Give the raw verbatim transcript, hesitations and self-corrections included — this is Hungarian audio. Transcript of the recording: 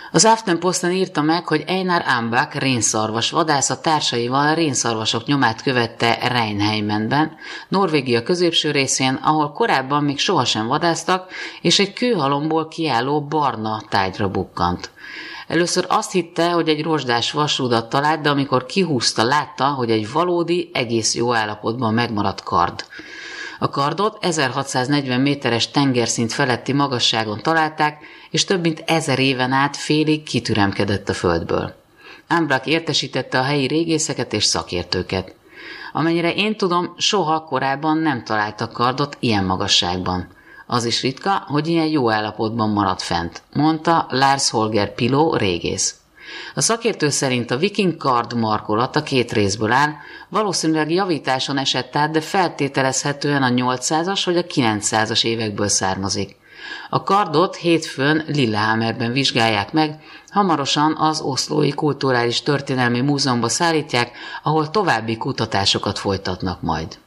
Az Aftenposten írta meg, hogy Einar Ambach rénszarvas vadász a társaival rénszarvasok nyomát követte Reinheimenben, Norvégia középső részén, ahol korábban még sohasem vadásztak, és egy kőhalomból kiálló barna tárgyra bukkant. Először azt hitte, hogy egy rozsdás vasrudat talált, de amikor kihúzta, látta, hogy egy valódi, egész jó állapotban megmaradt kard. A kardot ezerhatszáznegyven méteres tengerszint feletti magasságon találták, és több mint ezer éven át félig kitüremkedett a földből. Ambach értesítette a helyi régészeket és szakértőket. Amennyire én tudom, soha korábban nem találtak kardot ilyen magasságban. Az is ritka, hogy ilyen jó állapotban maradt fent, mondta Lars Holger Piló régész. A szakértő szerint a viking kard markolata két részből áll, valószínűleg javításon esett át, de feltételezhetően a nyolcszázas vagy a kilencszázas évekből származik. A kardot hétfőn Lillehammerben vizsgálják meg, hamarosan az Oslói Kulturális Történelmi Múzeumba szállítják, ahol további kutatásokat folytatnak majd.